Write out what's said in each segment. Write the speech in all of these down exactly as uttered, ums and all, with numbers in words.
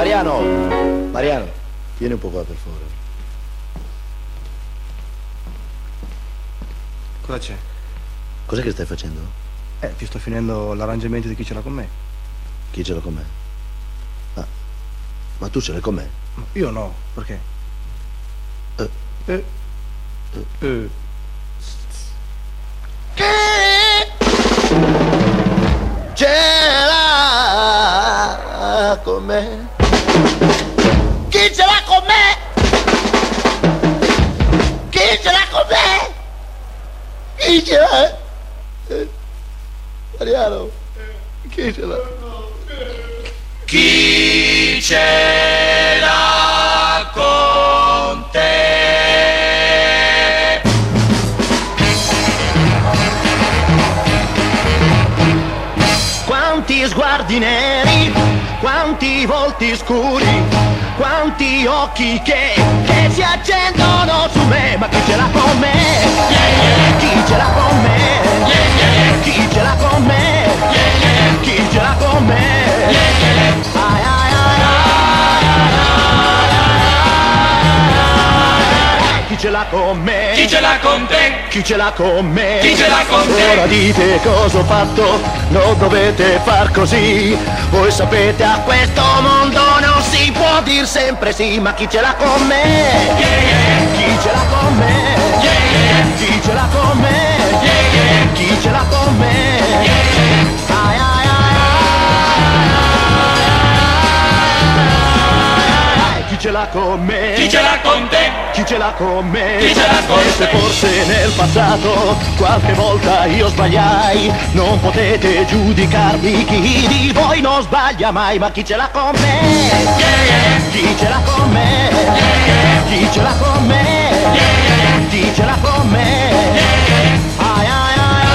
Mariano! Mariano, vieni un po' qua per favore. Cosa c'è? Cos'è che stai facendo? Eh, ti sto finendo l'arrangiamento di chi ce l'ha con me. Chi ce l'ha con me? Ah, ma tu ce l'hai con me? Io no, perché? Eh. Eh. Eh. Ce l'ha con me? Chi ce l'ha con me? Chi ce l'ha con me? Chi ce l'ha? Eh, Mariano, chi ce l'ha? Chi ce l'ha con te? Quanti sguardi neri, quanti volti scuri, quanti occhi che, che si accendono su me, ma chi ce l'ha con me? Chi ce l'ha con me? Chi ce l'ha con me? Chi ce l'ha con me? Ai, ai, ai, ai. Chi ce l'ha con me? Chi ce l'ha con te? Chi ce l'ha con me? Chi ce l'ha con te? Ora dite cosa ho fatto, non dovete far così. Voi sapete a questo mondo non si può dir sempre sì, ma chi ce l'ha con me? Yeah, yeah. Chi ce l'ha con me? Yeah, yeah. Chi ce l'ha con me? Yeah, yeah. Chi ce l'ha con me? Yeah, yeah. Ai, ai, ai, ai. Chi ce l'ha con me? Chi ce l'ha con te? Chi ce l'ha con me? Chi ce l'ha con E se te? forse nel passato qualche volta io sbagliai, non potete giudicarmi, chi di voi non sbaglia mai, ma chi ce l'ha con me? Yeah, yeah. Chi ce l'ha con me? Yeah, yeah. Chi ce l'ha con me? Yeah, yeah. Chi ce l'ha con me? Yeah, yeah. Ai, ai, ai,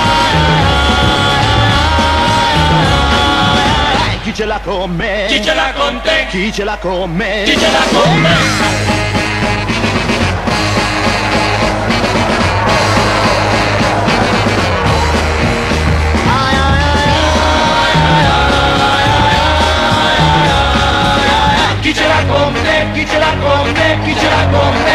ai. Chi ce l'ha con me? Chi ce l'ha con te? Chi ce l'ha con me? Chi ce l'ha con me? Chi ce l'ha con te? Chi ce l'ha con te? Chi ce l'ha con te?